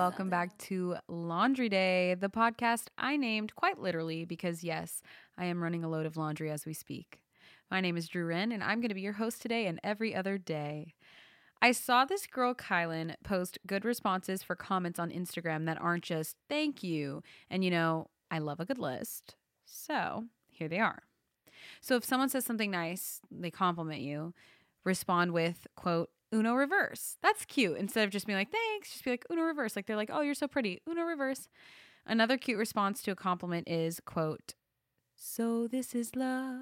welcome back to Laundry Day, the podcast I named quite literally because, yes, I am running a load of laundry as we speak. My name is Drew Wren, and I'm going to be your host today and every other day. I saw this girl, Kylan, post good responses for comments on Instagram that aren't just thank you. And, I love a good list. So here they are. So if someone says something nice, they compliment you, respond with, quote, Uno reverse. That's cute. Instead of just being like, thanks, just be like, Uno reverse. Like they're like, oh, you're so pretty. Uno reverse. Another cute response to a compliment is, quote, so this is love.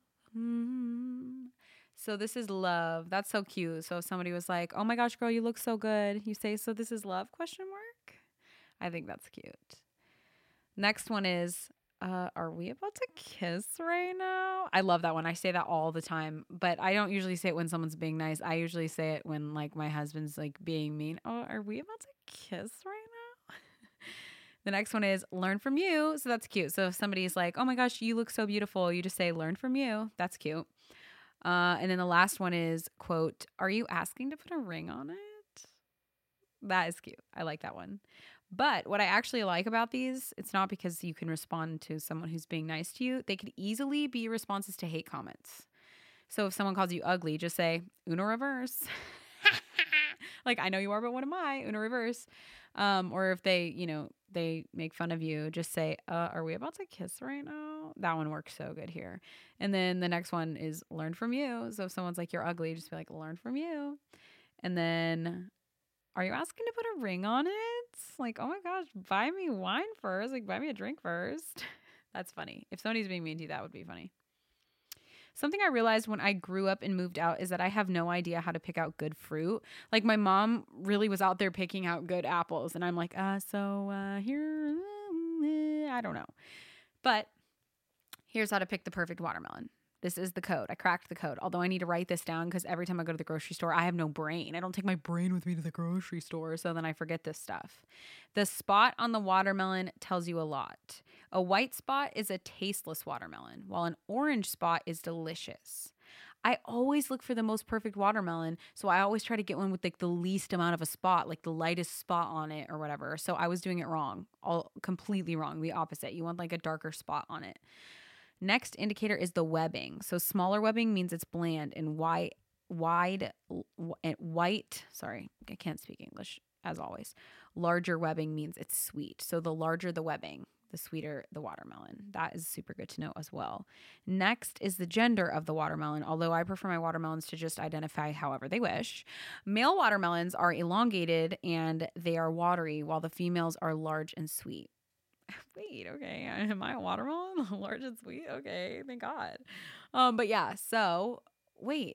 So this is love. That's so cute. So if somebody was like, oh my gosh, girl, you look so good, you say, so this is love, question mark? I think that's cute. Next one is, are we about to kiss right now? I love that one. I say that all the time, but I don't usually say it when someone's being nice. I usually say it when like my husband's like being mean. Oh, are we about to kiss right now? The next one is learn from you. So that's cute. So if somebody's like, oh my gosh, you look so beautiful, you just say learn from you. That's cute. And then the last one is, quote, are you asking to put a ring on it? That is cute. I like that one. But what I actually like about these, it's not because you can respond to someone who's being nice to you. They could easily be responses to hate comments. So if someone calls you ugly, just say, Uno reverse. Like, I know you are, but what am I? Uno reverse. Or if they make fun of you, just say, are we about to kiss right now? That one works so good here. And then the next one is learn from you. So if someone's like, you're ugly, just be like, learn from you. And then, are you asking to put a ring on it? Like, oh my gosh, buy me wine first. Like, buy me a drink first. That's funny. If somebody's being mean to you, that would be funny. Something I realized when I grew up and moved out is that I have no idea how to pick out good fruit. Like, my mom really was out there picking out good apples. And I'm like, here, I don't know. But here's how to pick the perfect watermelon. This is the code. I cracked the code. Although I need to write this down because every time I go to the grocery store, I have no brain. I don't take my brain with me to the grocery store, so then I forget this stuff. The spot on the watermelon tells you a lot. A white spot is a tasteless watermelon, while an orange spot is delicious. I always look for the most perfect watermelon, so I always try to get one with like the least amount of a spot, like the lightest spot on it or whatever. So I was doing it wrong, all completely wrong, the opposite. You want like a darker spot on it. Next indicator is the webbing. So smaller webbing means it's bland and white. Sorry, I can't speak English as always. Larger webbing means it's sweet. So the larger the webbing, the sweeter the watermelon. That is super good to know as well. Next is the gender of the watermelon. Although I prefer my watermelons to just identify however they wish. Male watermelons are elongated and they are watery, while the females are large and sweet. Wait, okay. Am I a watermelon? Large and sweet? Okay, thank God. But yeah, so wait.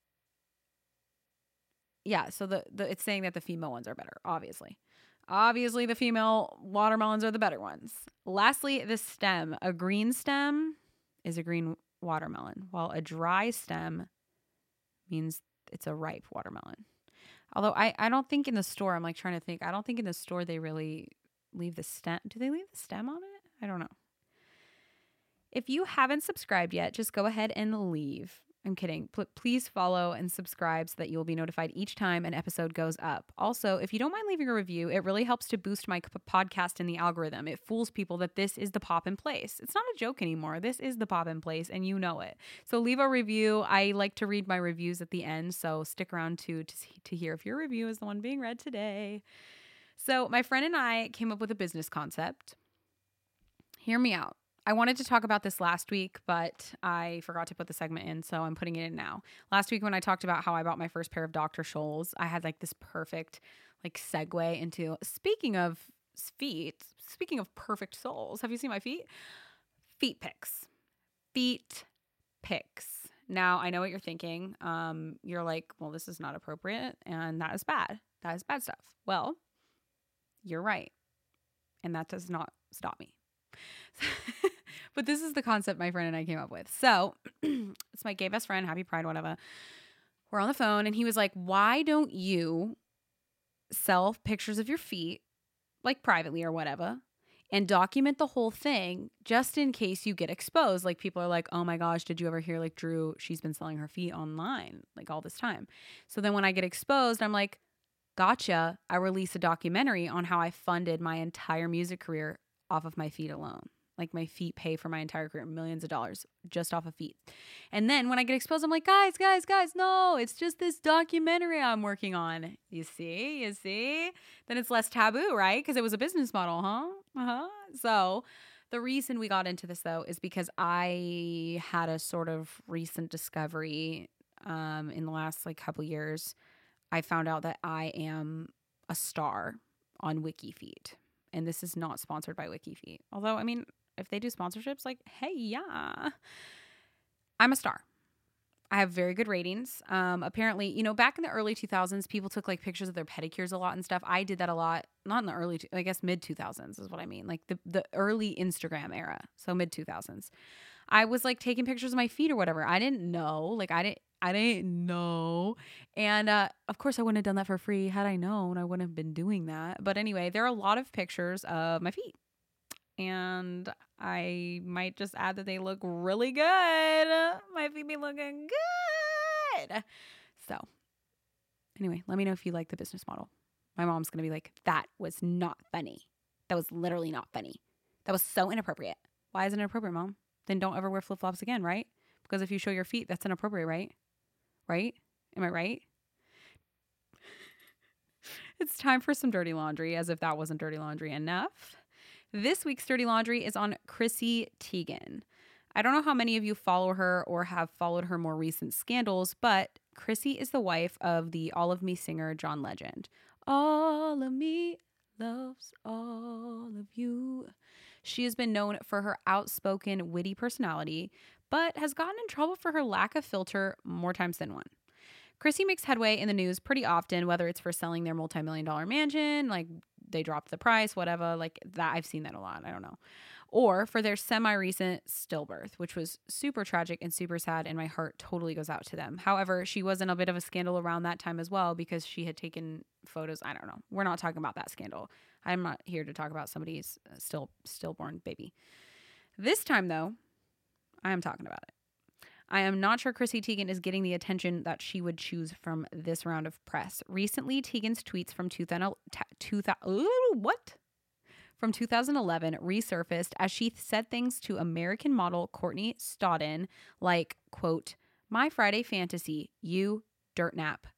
Yeah, so the it's saying that the female ones are better, obviously. Obviously, the female watermelons are the better ones. Lastly, the stem. A green stem is a green watermelon, while a dry stem means it's a ripe watermelon. Although I don't think in the store, I'm like trying to think, I don't think in the store they really leave the stem. Do they leave the stem on it? I don't know. If you haven't subscribed yet, just go ahead and leave. I'm kidding. Please follow and subscribe so that you'll be notified each time an episode goes up. Also, if you don't mind leaving a review, it really helps to boost my podcast in the algorithm. It fools people that this is the pop in place. It's not a joke anymore. This is the pop in place, and you know it. So leave a review. I like to read my reviews at the end, so stick around to hear if your review is the one being read today. So my friend and I came up with a business concept. Hear me out. I wanted to talk about this last week, but I forgot to put the segment in, so I'm putting it in now. Last week when I talked about how I bought my first pair of Dr. Scholl's, I had like this perfect like segue into, speaking of feet, speaking of perfect soles, have you seen my feet? Feet pics. Feet pics. Now, I know what you're thinking. You're like, well, this is not appropriate, and that is bad. That is bad stuff. Well, you're right. And that does not stop me. But this is the concept my friend and I came up with. So it's my gay best friend, happy pride, whatever. We're on the phone and he was like, why don't you sell pictures of your feet, like privately or whatever, and document the whole thing just in case you get exposed? Like people are like, oh my gosh, did you ever hear like Drew, she's been selling her feet online like all this time. So then when I get exposed, I'm like, Gotcha. I released a documentary on how I funded my entire music career off of my feet alone. Like my feet pay for my entire career, millions of dollars just off of feet. And then when I get exposed, I'm like, guys, no, it's just this documentary I'm working on. You see? Then it's less taboo, right? Because it was a business model, huh? So the reason we got into this though is because I had a sort of recent discovery in the last like couple years. I found out that I am a star on WikiFeet. And this is not sponsored by WikiFeet. Although, I mean, if they do sponsorships, like, hey, yeah. I'm a star. I have very good ratings. Apparently, back in the early 2000s, people took like pictures of their pedicures a lot and stuff. I did that a lot. Not in the early, I guess mid 2000s is what I mean. Like the early Instagram era. So mid 2000s. I was like taking pictures of my feet or whatever. I didn't know. Like I didn't know. And of course I wouldn't have done that for free. Had I known, I wouldn't have been doing that. But anyway, there are a lot of pictures of my feet. And I might just add that they look really good. My feet be looking good. So anyway, let me know if you like the business model. My mom's going to be like, that was not funny. That was literally not funny. That was so inappropriate. Why is it inappropriate, Mom? Then don't ever wear flip-flops again, right? Because if you show your feet, that's inappropriate, right? Right? Am I right? It's time for some dirty laundry, as if that wasn't dirty laundry enough. This week's dirty laundry is on Chrissy Teigen. I don't know how many of you follow her or have followed her more recent scandals, but Chrissy is the wife of the All of Me singer John Legend. All of me loves all of you. She has been known for her outspoken, witty personality, but has gotten in trouble for her lack of filter more times than one. Chrissy makes headway in the news pretty often, whether it's for selling their multi-million-dollar mansion, like they dropped the price, whatever, like that. I've seen that a lot. I don't know. Or for their semi-recent stillbirth, which was super tragic and super sad, and my heart totally goes out to them. However, she was in a bit of a scandal around that time as well because she had taken photos. I don't know. We're not talking about that scandal. I'm not here to talk about somebody's stillborn baby. This time, though, I am talking about it. I am not sure Chrissy Teigen is getting the attention that she would choose from this round of press. Recently, Teigen's tweets from 2011 resurfaced as she said things to American model Courtney Stodden like, quote, "My Friday fantasy, you dirt nap."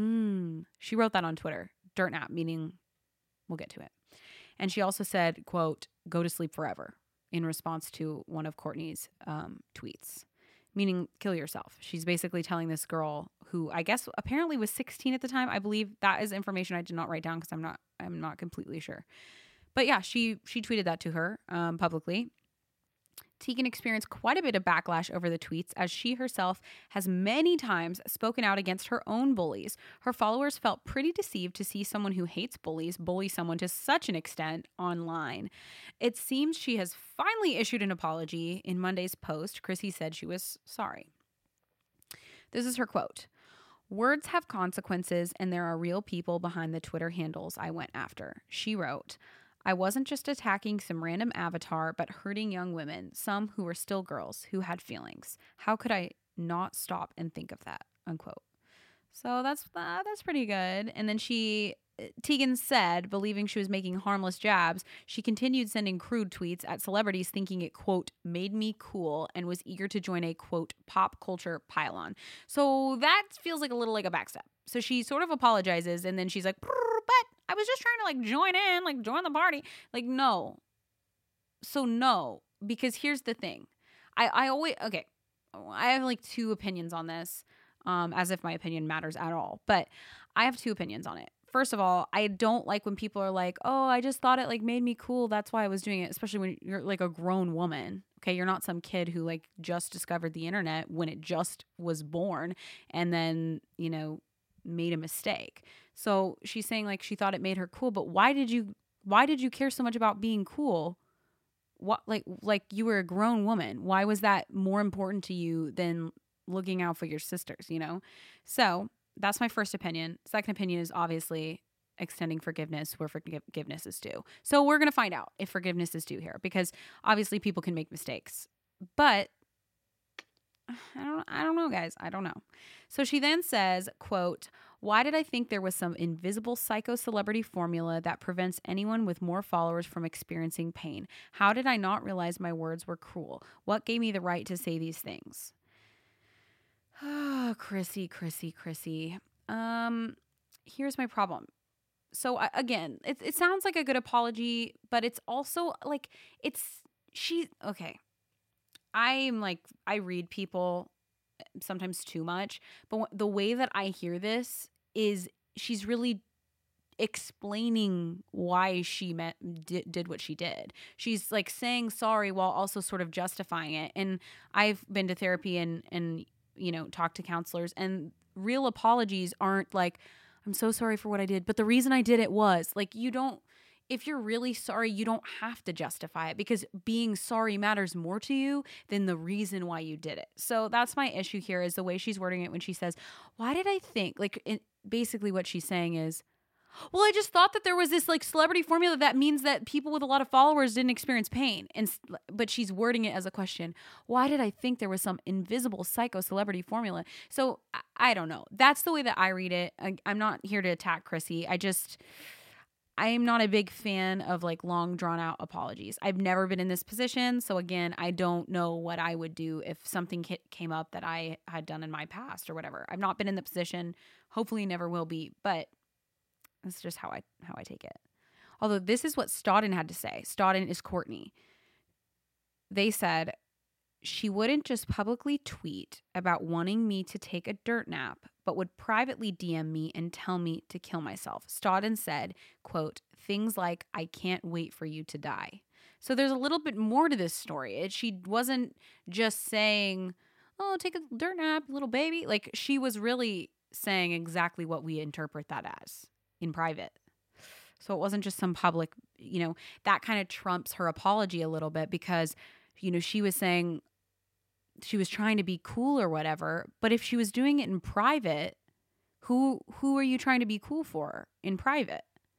She wrote that on Twitter. Dirt nap, meaning we'll get to it. And she also said, quote, "Go to sleep forever," in response to one of Courtney's tweets. Meaning kill yourself. She's basically telling this girl who I guess apparently was 16 at the time. I believe that is information I did not write down because I'm not completely sure. But yeah, she tweeted that to her publicly. Teigen experienced quite a bit of backlash over the tweets as she herself has many times spoken out against her own bullies. Her followers felt pretty deceived to see someone who hates bullies bully someone to such an extent online. It seems she has finally issued an apology. In Monday's post, Chrissy said she was sorry. This is her quote. "Words have consequences, and there are real people behind the Twitter handles I went after." She wrote, "I wasn't just attacking some random avatar, but hurting young women, some who were still girls, who had feelings. How could I not stop and think of that?" Unquote. So that's pretty good. And then Teigen said, believing she was making harmless jabs, she continued sending crude tweets at celebrities thinking it, quote, "made me cool," and was eager to join a, quote, "pop culture pylon." So that feels like a little like a backstep. So she sort of apologizes and then she's like, "But I was just trying to like join in, like join the party." Like, no. So no, because here's the thing. I have like two opinions on this, as if my opinion matters at all. But I have two opinions on it. First of all, I don't like when people are like, "Oh, I just thought it like made me cool. That's why I was doing it." Especially when you're like a grown woman. Okay, you're not some kid who like just discovered the internet when it just was born and then, made a mistake. So she's saying like she thought it made her cool, but why did you care so much about being cool? What like you were a grown woman. Why was that more important to you than looking out for your sisters, So that's my first opinion. Second opinion is obviously extending forgiveness where forgiveness is due. So we're going to find out if forgiveness is due here because obviously people can make mistakes. But I don't know, guys. I don't know. So she then says, quote, Why did I think there was some invisible psycho celebrity formula that prevents anyone with more followers from experiencing pain? How did I not realize my words were cruel? What gave me the right to say these things? Oh, Chrissy. Here's my problem. So again, it sounds like a good apology, but it's also like okay. I read people sometimes too much, but the way that I hear this is she's really explaining why she did what she did. She's like saying sorry while also sort of justifying it. And I've been to therapy and talked to counselors, and real apologies aren't like, I'm so sorry for what I did, but the reason I did it was like, if you're really sorry, you don't have to justify it, because being sorry matters more to you than the reason why you did it. So that's my issue here, is the way she's wording it when she says, why did I think, basically what she's saying is, well, I just thought that there was this like celebrity formula that means that people with a lot of followers didn't experience pain. But she's wording it as a question. Why did I think there was some invisible psycho celebrity formula? So I don't know. That's the way that I read it. I'm not here to attack Chrissy. I am not a big fan of like long drawn out apologies. I've never been in this position. So again, I don't know what I would do if something came up that I had done in my past or whatever. I've not been in the position. Hopefully never will be, but that's just how I take it. Although this is what Stodden had to say. Stodden is Kourtney. They said she wouldn't just publicly tweet about wanting me to take a dirt nap, but would privately DM me and tell me to kill myself. Stodden said, quote, things like, I can't wait for you to die. So there's a little bit more to this story. She wasn't just saying, oh, take a dirt nap, little baby. Like, she was really saying exactly what we interpret that as in private. So it wasn't just some public, that kind of trumps her apology a little bit, because, she was saying she was trying to be cool or whatever. But if she was doing it in private, who are you trying to be cool for in private?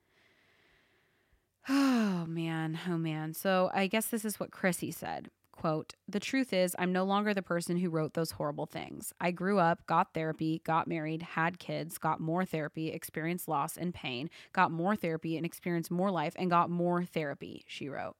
Oh man. So I guess this is what Chrissy said. Quote, the truth is, I'm no longer the person who wrote those horrible things. I grew up, got therapy, got married, had kids, got more therapy, experienced loss and pain, got more therapy and experienced more life, and got more therapy, she wrote.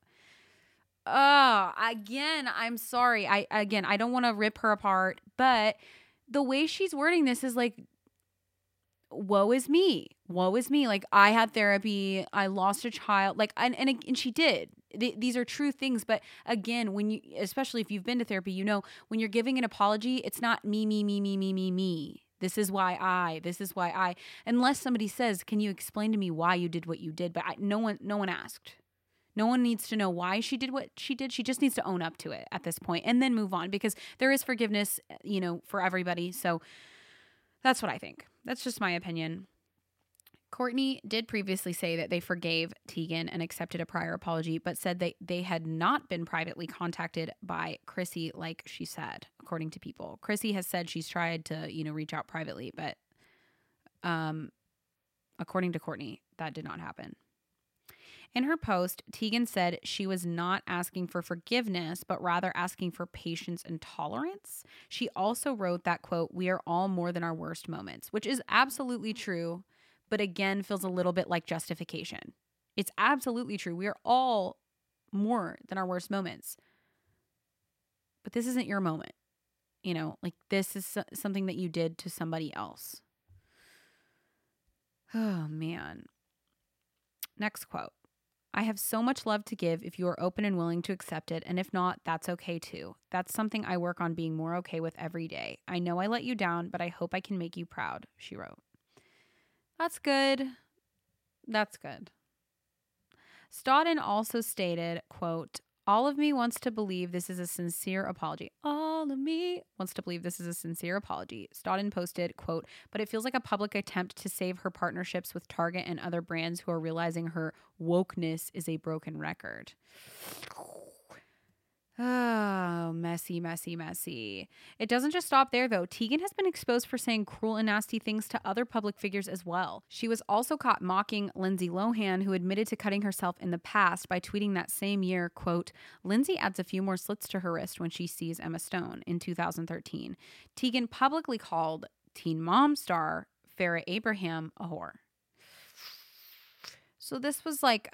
Again, I'm sorry. I don't want to rip her apart, but the way she's wording this is like, woe is me. Like, I had therapy. I lost a child. Like, and she did. These are true things. But again, especially if you've been to therapy, when you're giving an apology, it's not me. This is why I, unless somebody says, can you explain to me why you did what you did? But no one asked. No one needs to know why she did what she did. She just needs to own up to it at this point and then move on, because there is forgiveness, for everybody. So that's what I think. That's just my opinion. Kourtney did previously say that they forgave Teigen and accepted a prior apology, but said they had not been privately contacted by Chrissy, like she said, according to People. Chrissy has said she's tried to, reach out privately, but according to Kourtney, that did not happen. In her post, Teigen said she was not asking for forgiveness, but rather asking for patience and tolerance. She also wrote that, quote, we are all more than our worst moments, which is absolutely true, but again, feels a little bit like justification. It's absolutely true. We are all more than our worst moments. But this isn't your moment. This is something that you did to somebody else. Oh, man. Next quote. I have so much love to give if you are open and willing to accept it, and if not, that's okay too. That's something I work on being more okay with every day. I know I let you down, but I hope I can make you proud, she wrote. That's good. Stodden also stated, quote, all of me wants to believe this is a sincere apology. All of me wants to believe this is a sincere apology. Stodden posted, quote, but it feels like a public attempt to save her partnerships with Target and other brands who are realizing her wokeness is a broken record. Oh, messy. It doesn't just stop there, though. Teigen has been exposed for saying cruel and nasty things to other public figures as well. She was also caught mocking Lindsay Lohan, who admitted to cutting herself in the past by tweeting that same year, quote, Lindsay adds a few more slits to her wrist when she sees Emma Stone in 2013. Teigen publicly called Teen Mom star Farrah Abraham a whore. So this was like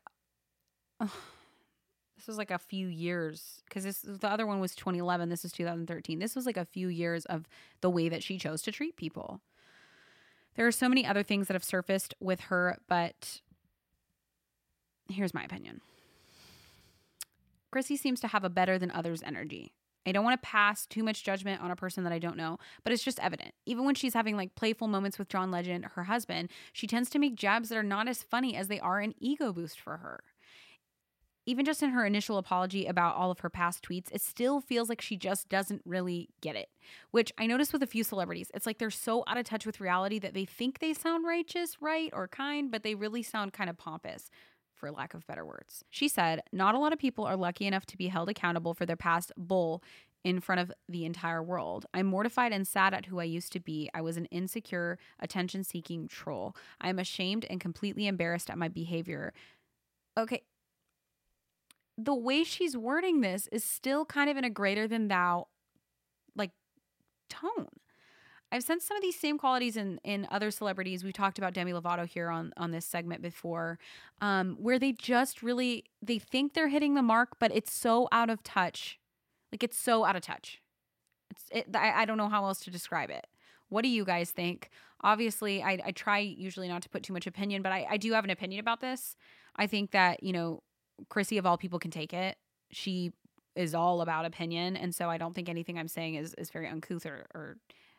a few years, because the other one was 2011. This is 2013. This was like a few years of the way that she chose to treat people. There are so many other things that have surfaced with her, but here's my opinion. Chrissy seems to have a better than others energy. I don't want to pass too much judgment on a person that I don't know, but it's just evident. Even when she's having like playful moments with John Legend, her husband, she tends to make jabs that are not as funny as they are an ego boost for her. Even just in her initial apology about all of her past tweets, it still feels like she just doesn't really get it, which I noticed with a few celebrities. It's like they're so out of touch with reality that they think they sound righteous, right, or kind, but they really sound kind of pompous, for lack of better words. She said, "Not a lot of people are lucky enough to be held accountable for their past bull in front of the entire world. I'm mortified and sad at who I used to be. I was an insecure, attention-seeking troll. I am ashamed and completely embarrassed at my behavior." Okay, the way she's wording this is still kind of in a greater than thou like tone. I've sensed some of these same qualities in other celebrities. We've talked about Demi Lovato here on this segment before, where they just really, they think they're hitting the mark, but it's so out of touch. Like, it's so out of touch. I don't know how else to describe it. What do you guys think? Obviously, I try usually not to put too much opinion, but I do have an opinion about this. I think that, you know, Chrissy of all people can take it. She is all about opinion. And so I don't think anything I'm saying is very uncouth or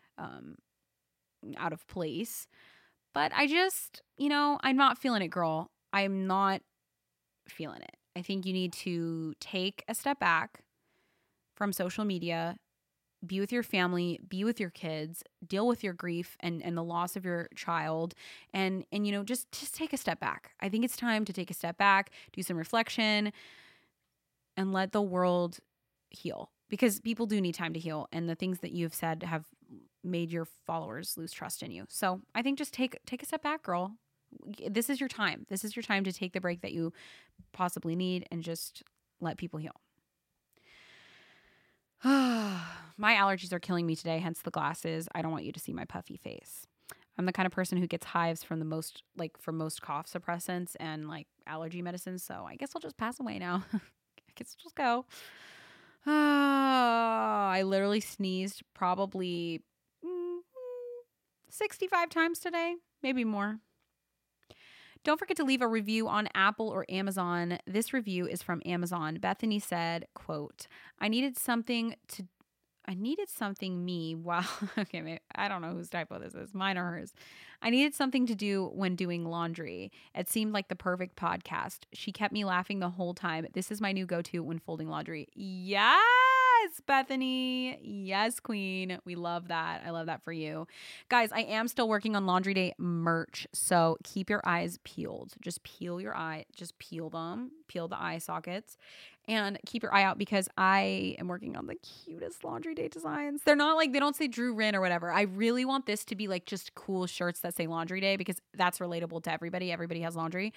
out of place. But I just, you know, I'm not feeling it, girl. I'm not feeling it. I think you need to take a step back from social media, be with your family, be with your kids, deal with your grief and the loss of your child, and you know, just take a step back. I think it's time to take a step back, do some reflection, and let the world heal, because people do need time to heal, and the things that you've said have made your followers lose trust in you. So I think just take a step back, girl. This is your time. This is your time to take the break that you possibly need and just let people heal. My allergies are killing me today, hence the glasses. I don't want you to see my puffy face. I'm the kind of person who gets hives from most cough suppressants and like allergy medicines. So I guess I'll just pass away now. I guess I'll just go. I literally sneezed probably 65 times today, maybe more. Don't forget to leave a review on Apple or Amazon. This review is from Amazon. Bethany said, quote, I needed something while, okay, maybe, I don't know whose typo this is, mine or hers. I needed something to do when doing laundry. It seemed like the perfect podcast. She kept me laughing the whole time. This is my new go-to when folding laundry. Yes, Bethany. Yes, queen. We love that. I love that for you. Guys, I am still working on Laundry Day merch, so keep your eyes peeled. Just peel your eye. Just peel them. Peel the eye sockets. And keep your eye out, because I am working on the cutest Laundry Day designs. They're not like, they don't say Drew Rin or whatever. I really want this to be like just cool shirts that say Laundry Day, because that's relatable to everybody. Everybody has laundry.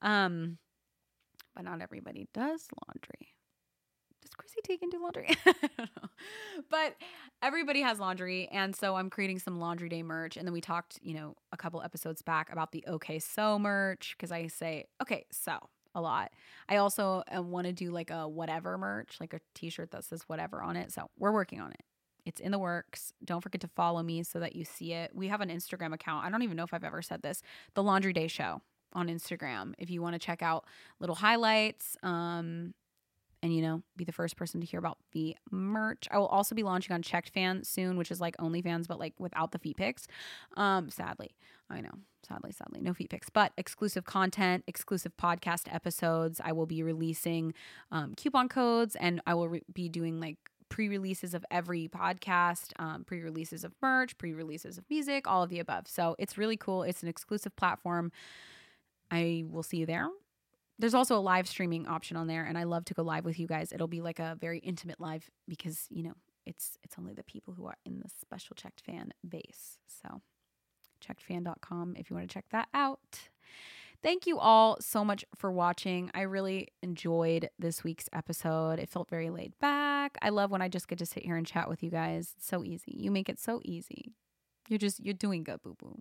But not everybody does laundry. Does Chrissy Teigen do laundry? I don't know. But everybody has laundry. And so I'm creating some Laundry Day merch. And then we talked, you know, a couple episodes back about the Okay So merch, because I say, okay, so a lot. I also want to do like a whatever merch, like a t-shirt that says whatever on it. So we're working on it. It's in the works. Don't forget to follow me so that you see it. We have an Instagram account. I don't even know if I've ever said this. The Laundry Day Show on Instagram. If you want to check out little highlights, and, you know, be the first person to hear about the merch. I will also be launching on Checked Fan soon, which is like OnlyFans, but like without the feet pics. Sadly, I know. Sadly, no feet pics, but exclusive content, exclusive podcast episodes. I will be releasing coupon codes, and I will be doing like pre-releases of every podcast, pre-releases of merch, pre-releases of music, all of the above. So it's really cool. It's an exclusive platform. I will see you there. There's also a live streaming option on there, and I love to go live with you guys. It'll be like a very intimate live, because, you know, it's only the people who are in the special Checked Fan base. So checkedfan.com if you want to check that out. Thank you all so much for watching. I really enjoyed this week's episode. It felt very laid back. I love when I just get to sit here and chat with you guys. It's so easy. You make it so easy. You're doing good, boo-boo.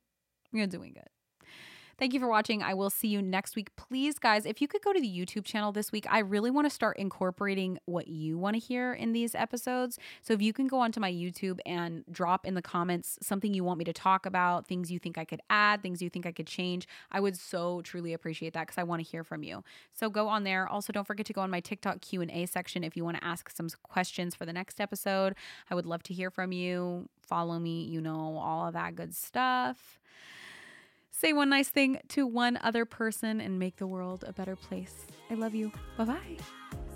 You're doing good. Thank you for watching. I will see you next week. Please, guys, if you could go to the YouTube channel this week, I really want to start incorporating what you want to hear in these episodes. So if you can go onto my YouTube and drop in the comments something you want me to talk about, things you think I could add, things you think I could change, I would so truly appreciate that because I want to hear from you. So go on there. Also, don't forget to go on my TikTok Q&A section if you want to ask some questions for the next episode. I would love to hear from you. Follow me, you know, all of that good stuff. Say one nice thing to one other person and make the world a better place. I love you. Bye-bye.